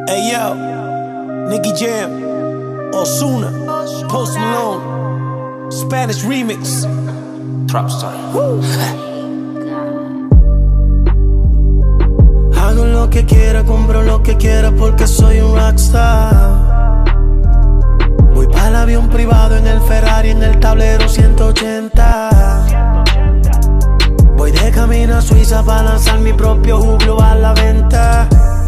Hey yo, Nicky Jam, Ozuna, Post Malone, Spanish remix, Trapstar. Hago lo que quiera, compro lo que quiera porque soy un rockstar. Voy para el avión privado en el Ferrari, en el tablero 180. Voy de camino a Suiza para lanzar mi propio juglo a la venta.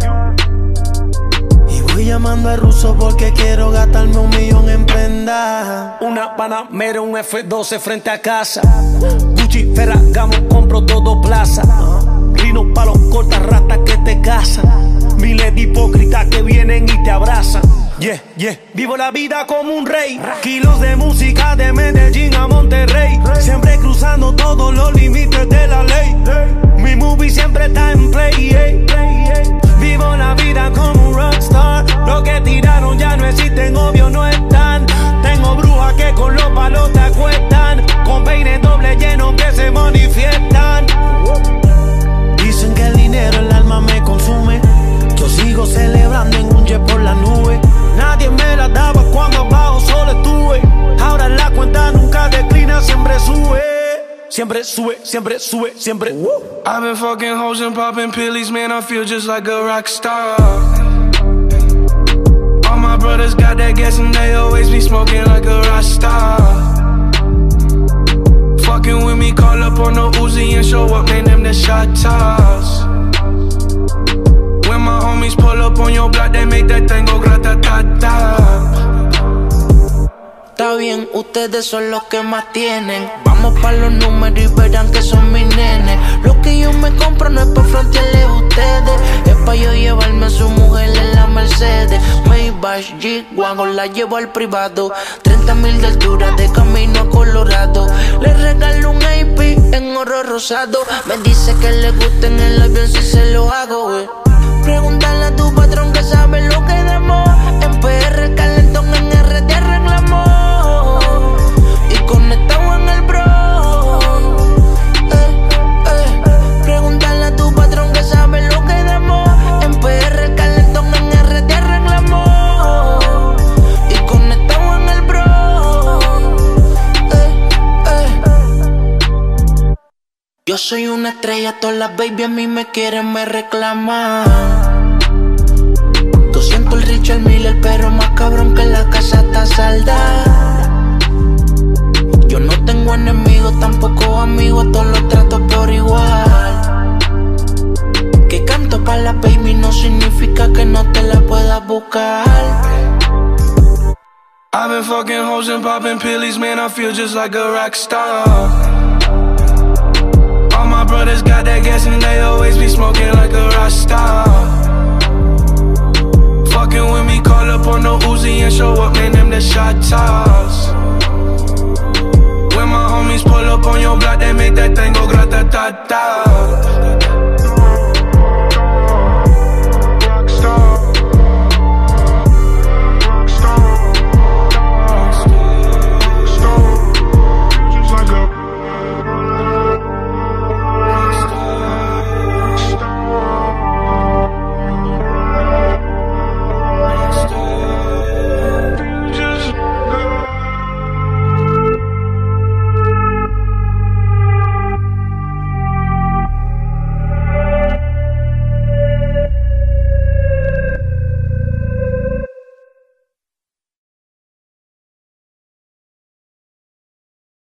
Y voy llamando al ruso porque quiero gastarme 1 millón en prenda. Una Panamera, un F12 frente a casa. Gucci, Ferragamo, compro todo plaza. Rino pa' los cortas ratas que te casan. Miles de hipócritas que vienen y te abrazan. Vivo la vida como un rey. Kilos de música de Medellín a Monterrey. Siempre cruzando todos los límites de la ley. Mi movie siempre está en play. Vivo la vida como un rockstar. Lo que tiraron ya no existen, obvio no están. Tengo brujas que con los palos te acuestan. Con peines doble llenos que se manifiestan. Dicen que el dinero el alma me consume. Yo sigo celebrando en un jet por la nube. Nadie me la daba cuando abajo solo estuve. Ahora la cuenta nunca declina, siempre sube. Siempre sube, siempre sube, siempre. I've been fucking hoes and popping pillies, man, I feel just like a rock star. All my brothers got that gas and they always be smoking like a rock star. Fucking with me, call up on the Uzi and show up, man, them the shot toss. When my homies pull up on your block, they make that thing go grata-ta-ta. Está bien, ustedes son los que más tienen. Vamos pa' los números y verán que son mis nenes. Lo que yo me compro no es pa' frontearles a ustedes, es pa' yo llevarme a su mujer en la Mercedes. Maybach, G-Wagon, la llevo al privado. 30.000 de altura de camino a Colorado. Le regalo un AP en oro rosado. Me dice que le gusta en el avión si se lo hago, Pregúntale a tu patrón que sabe lo que damos. En PR calentón, en RD arreglamos. Y conectado en el bro. Pregúntale a tu patrón que sabe lo que damos. En PR calentón, en RD arreglamos. Y conectado en el bro. Yo soy una estrella, todas las baby a mí me quieren, me reclaman. 200 el Richard Miller, pero más cabrón que la casa está salda. Yo no tengo enemigos, tampoco amigos, todos los trato por igual. Que canto pa' la baby no significa que no te la puedas buscar. I've been fucking hoes and popping pillies, man, I feel just like a rock star. All my brothers got that gas and they always be smoking like a rock